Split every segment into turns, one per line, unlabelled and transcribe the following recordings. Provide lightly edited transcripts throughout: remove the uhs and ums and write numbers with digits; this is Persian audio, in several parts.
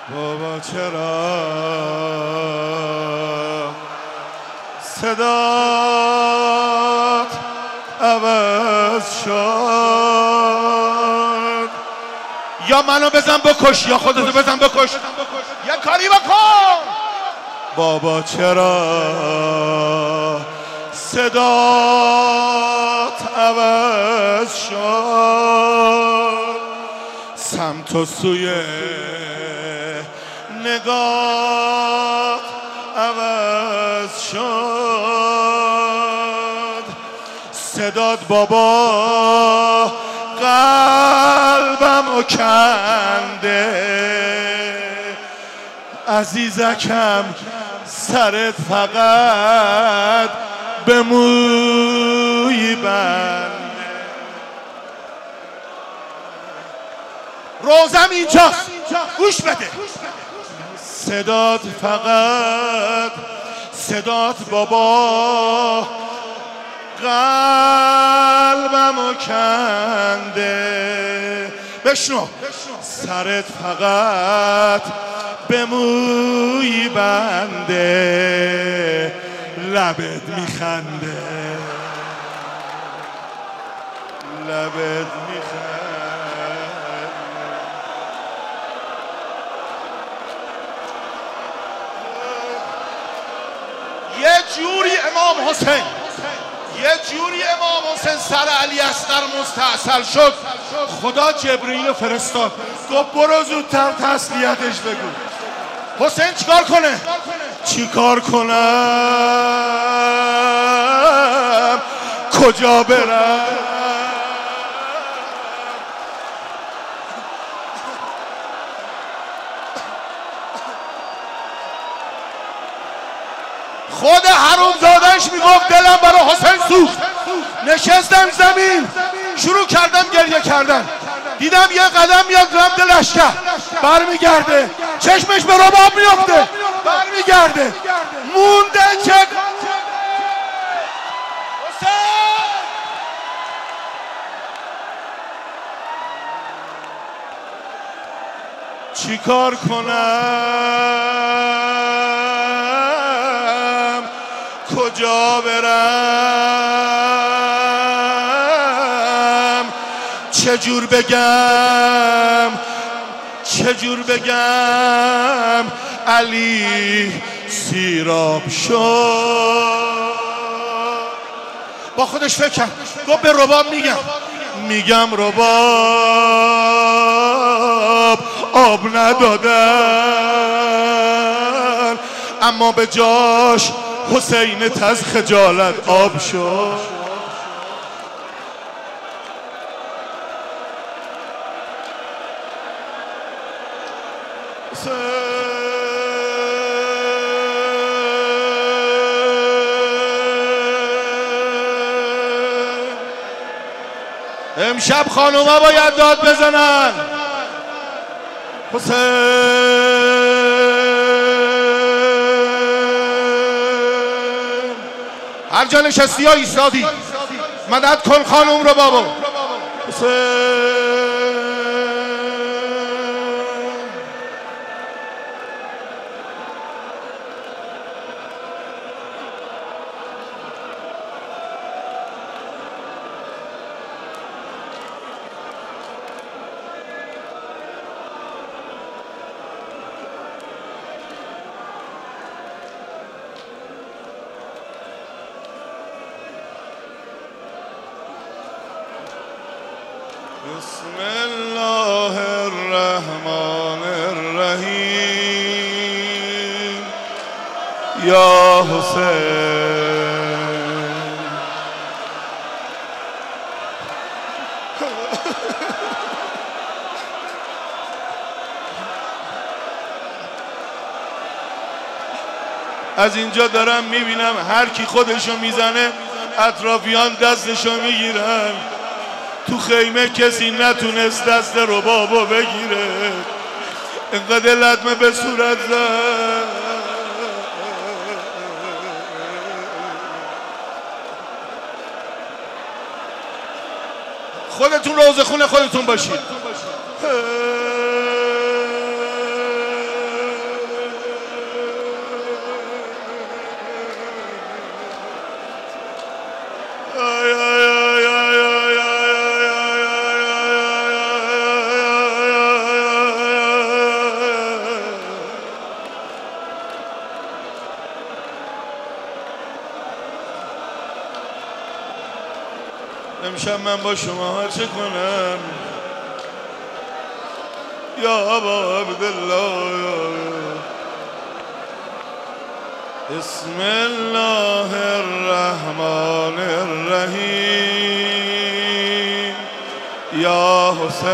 بابا چرا صدات عوض شد؟ یا منو بزن بکش یا خودتو بزن بکش، یا کاری بکن. بابا چرا صدات عوض شد؟ سمت و سوی نگاه عوض شد. صدات بابا قلبمو کنده. عزیزکم سرت فقط به موی بنده. روزم اینجاست، گوش بده. صدات فقط، صدات بابا قلبمو کنده. بشنو، سرت فقط به موی بنده. لبت میخنده، لبت میخنده. یه جوری امام حسین، یه جوری امام حسین سر علی اصغر مستعصل شد، خدا جبرئیل فرستاد گفت برو زودتر تسلیتش بگو. حسین چیکار کنه؟ چیکار کنم؟ کجا برم؟ خود حرومزاده‌اش میگفت دلم برای حسین سوخت. نشستم زمین شروع کردم گریه کردن. دیدم یه قدم میاد رمز لشکر برمیگرده، چشمش به رباب میفته، برمیگرده، مونده چه حسین. چیکار کنم؟ کجا برم؟ چجور بگم؟ چجور بگم؟ علی سیراب شد. با خودش فکر کرد، گفت به رباب میگم رباب آب ندادن، اما به جاش حسین تز خجالت آب شد. امشب خانوما باید داد بزنن. حسین هر جا نشستی یا ایستادی مدد کن خانوم رو بابا. حسین بسم الله الرحمن الرحیم. یا حسین از اینجا دارم میبینم هر کی خودشو میزنه اطرافیان دستشو میگیرن. تو خیمه کسی نتونست دست ربابو بگیره، انقدر لطمه به صورت زد. خودتون روزه خونه خودتون باشید. امشب من با شما چه کنم یا ابا عبدالله بسم الله الرحمن الرحیم یا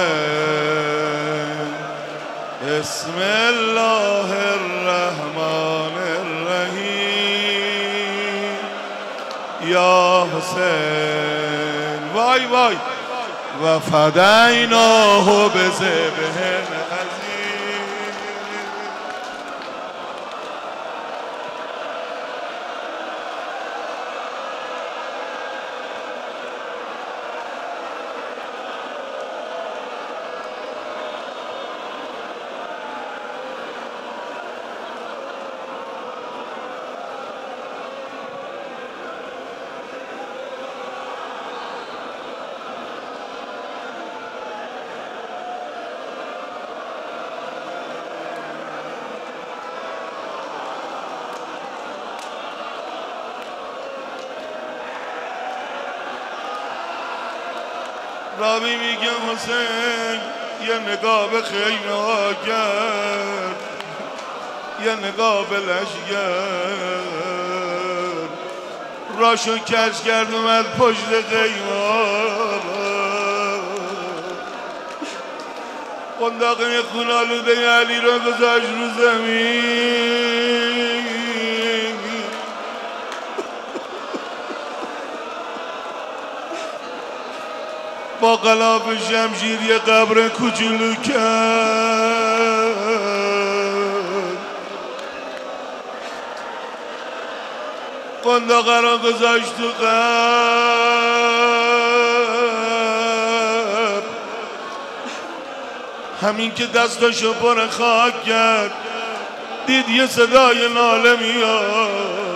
حسین بسم الله الرحمن الرحیم یا حسین وای وای و فدیناه بذبح عظیم. رابی میگه حسین یه نگاه به خیمه ها کرد یه نگاه به لشگر راشو کش کرد اومد پشت خیمه ها قنداقه خونالوده علی رو گذاشت رو زمین با غلاف شمشیر یه قبر کوچولو کرد قنداقه را گذاشت تو قبر همین که دستاشو پر خاک کرد دید یه صدای ناله میاد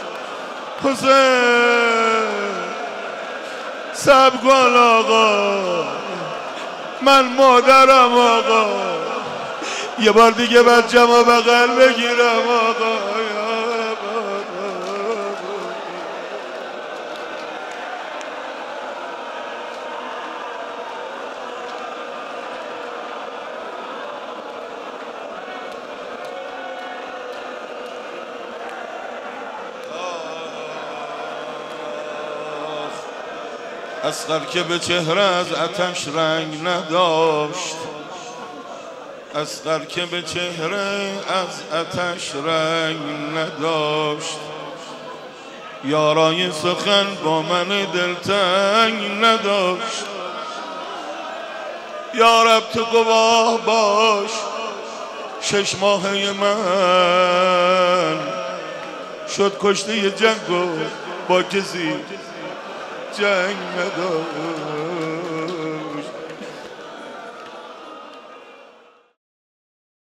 حسین صبر کن آقا من مادرم آقا یه بار دیگه بچه‌م رو بغل بگیرم آقا اصغر که به چهره از آتش رنگ نداشت اصغر که به چهره از آتش رنگ نداشت یارای سخن با من دلتنگ نداشت یا رب تو گواه باش 6 ماهه من شد کشته جنگ و با کسی جنگ نداشت